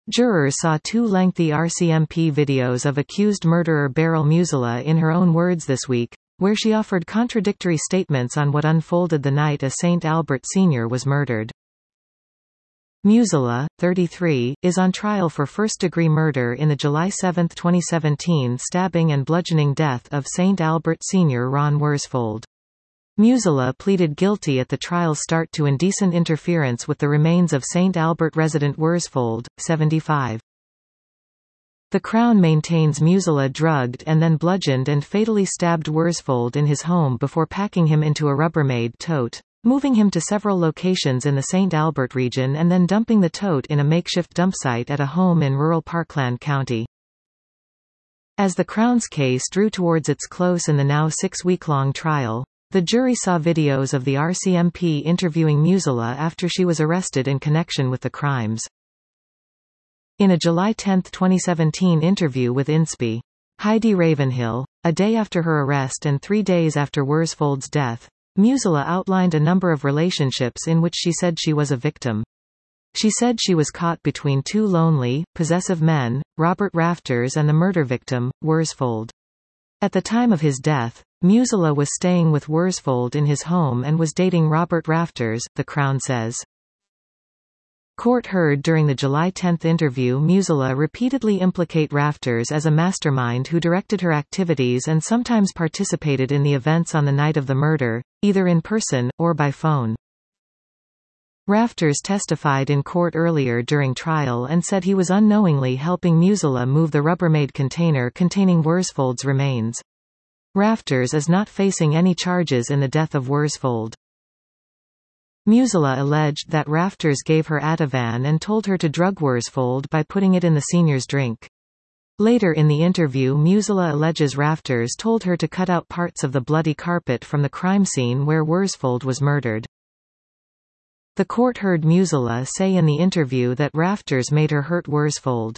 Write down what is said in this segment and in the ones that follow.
Jurors saw two lengthy RCMP videos of accused murderer Beryl Musiela in her own words this week, where she offered contradictory statements on what unfolded the night a St. Albert Sr. was murdered. Musiela, 33, is on trial for first-degree murder in the July 7, 2017 stabbing and bludgeoning death of St. Albert Sr. Ron Worsfold. Musiela pleaded guilty at the trial's start to indecent interference with the remains of St. Albert resident Worsfold, 75. The Crown maintains Musiela drugged and then bludgeoned and fatally stabbed Worsfold in his home before packing him into a Rubbermaid tote, moving him to several locations in the St. Albert region and then dumping the tote in a makeshift dump site at a home in rural Parkland County. As the Crown's case drew towards its close in the now 6-week-long trial, the jury saw videos of the RCMP interviewing Musiela after she was arrested in connection with the crimes. In a July 10, 2017 interview with INSPE, Heidi Ravenhill, a day after her arrest and 3 days after Worsfold's death, Musiela outlined a number of relationships in which she said she was a victim. She said she was caught between two lonely, possessive men, Robert Rafters and the murder victim, Worsfold. At the time of his death, Musiela was staying with Worsfold in his home and was dating Robert Rafters, the Crown says. Court heard during the July 10 interview Musiela repeatedly implicate Rafters as a mastermind who directed her activities and sometimes participated in the events on the night of the murder, either in person, or by phone. Rafters testified in court earlier during trial and said he was unknowingly helping Musiela move the Rubbermaid container containing Worsfold's remains. Rafters is not facing any charges in the death of Worsfold. Musiela alleged that Rafters gave her Ativan and told her to drug Worsfold by putting it in the senior's drink. Later in the interview Musiela alleges Rafters told her to cut out parts of the bloody carpet from the crime scene where Worsfold was murdered. The court heard Musiela say in the interview that Rafters made her hurt Worsfold.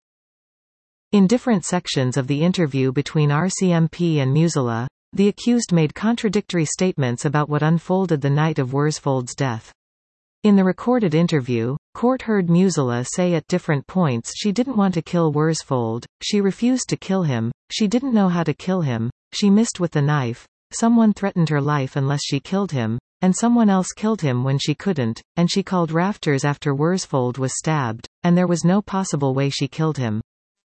In different sections of the interview between RCMP and Musiela, the accused made contradictory statements about what unfolded the night of Worsfold's death. In the recorded interview, court heard Musiela say at different points she didn't want to kill Worsfold, she refused to kill him, she didn't know how to kill him, she missed with the knife, someone threatened her life unless she killed him, and someone else killed him when she couldn't, and she called Rafters after Worsfold was stabbed, and there was no possible way she killed him.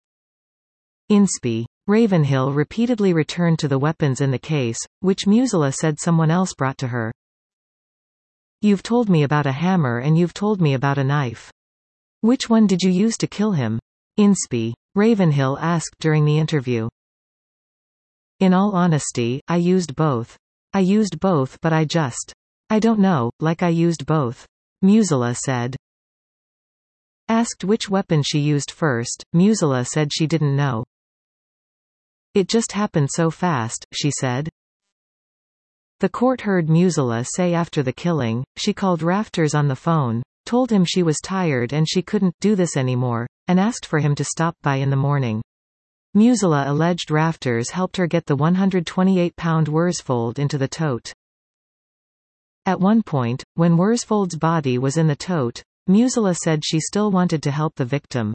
INSPE. Ravenhill repeatedly returned to the weapons in the case, which Musiela said someone else brought to her. You've told me about a hammer and you've told me about a knife. Which one did you use to kill him? INSPE. Ravenhill asked during the interview. In all honesty, I used both. I used both but I don't know, like I used both. Musiela said. Asked which weapon she used first, Musiela said she didn't know. It just happened so fast, she said. The court heard Musiela say after the killing, she called Rafters on the phone, told him she was tired and she couldn't do this anymore, and asked for him to stop by in the morning. Musiela alleged Rafters helped her get the 128-pound Worsfold into the tote. At one point, when Worsfold's body was in the tote, Musiela said she still wanted to help the victim.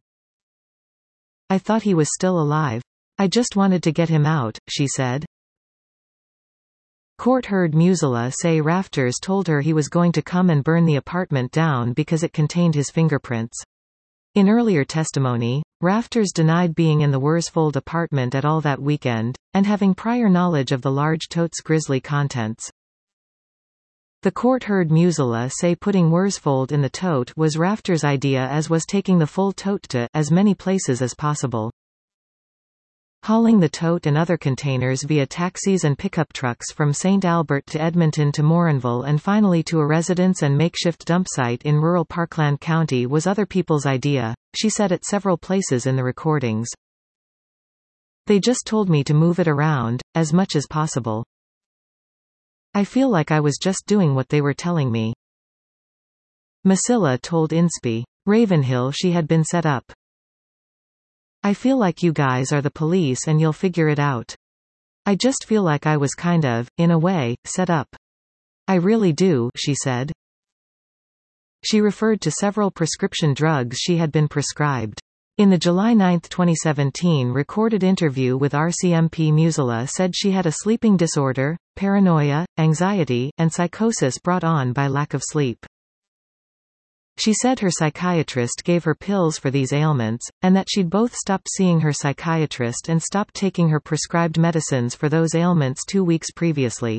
I thought he was still alive. I just wanted to get him out, she said. Court heard Musiela say Rafters told her he was going to come and burn the apartment down because it contained his fingerprints. In earlier testimony, Rafters denied being in the Worsfold apartment at all that weekend, and having prior knowledge of the large tote's grisly contents. The court heard Musiela say putting Worsfold in the tote was Rafters' idea, as was taking the full tote to as many places as possible. Hauling the tote and other containers via taxis and pickup trucks from St. Albert to Edmonton to Morinville and finally to a residence and makeshift dump site in rural Parkland County was other people's idea, she said at several places in the recordings. They just told me to move it around, as much as possible. I feel like I was just doing what they were telling me. Musiela told INSPE. Ravenhill she had been set up. I feel like you guys are the police and you'll figure it out. I just feel like I was kind of, in a way, set up. I really do, she said. She referred to several prescription drugs she had been prescribed. In the July 9, 2017 recorded interview with RCMP, Musila said she had a sleeping disorder, paranoia, anxiety, and psychosis brought on by lack of sleep. She said her psychiatrist gave her pills for these ailments, and that she'd both stopped seeing her psychiatrist and stopped taking her prescribed medicines for those ailments 2 weeks previously.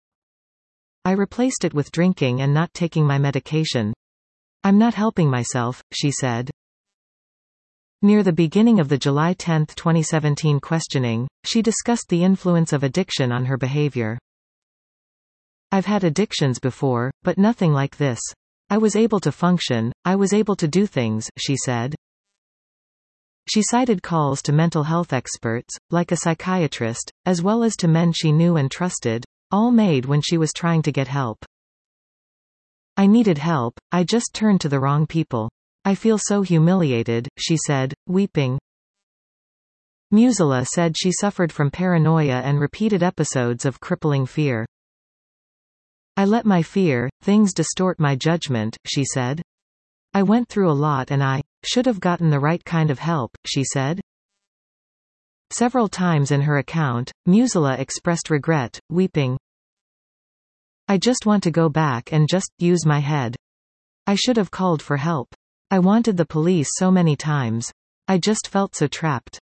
I replaced it with drinking and not taking my medication. I'm not helping myself, she said. Near the beginning of the July 10, 2017 questioning, she discussed the influence of addiction on her behavior. I've had addictions before, but nothing like this. I was able to function, I was able to do things, she said. She cited calls to mental health experts, like a psychiatrist, as well as to men she knew and trusted, all made when she was trying to get help. I needed help, I just turned to the wrong people. I feel so humiliated, she said, weeping. Musila said she suffered from paranoia and repeated episodes of crippling fear. I let my fear, things distort my judgment, she said. I went through a lot and I should have gotten the right kind of help, she said. Several times in her account, Musila expressed regret, weeping. I just want to go back and just use my head. I should have called for help. I wanted the police so many times. I just felt so trapped.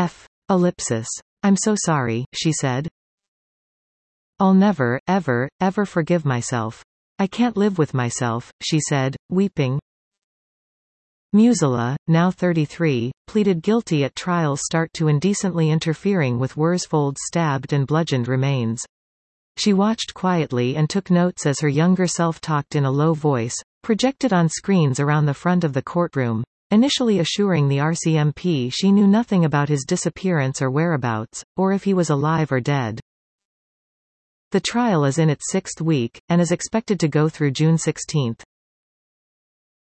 I'm so sorry, she said. I'll never, ever, ever forgive myself. I can't live with myself, she said, weeping. Musila, now 33, pleaded guilty at trial's start to indecently interfering with Worsfold's stabbed and bludgeoned remains. She watched quietly and took notes as her younger self talked in a low voice, projected on screens around the front of the courtroom, initially assuring the RCMP she knew nothing about his disappearance or whereabouts, or if he was alive or dead. The trial is in its 6th week, and is expected to go through June 16.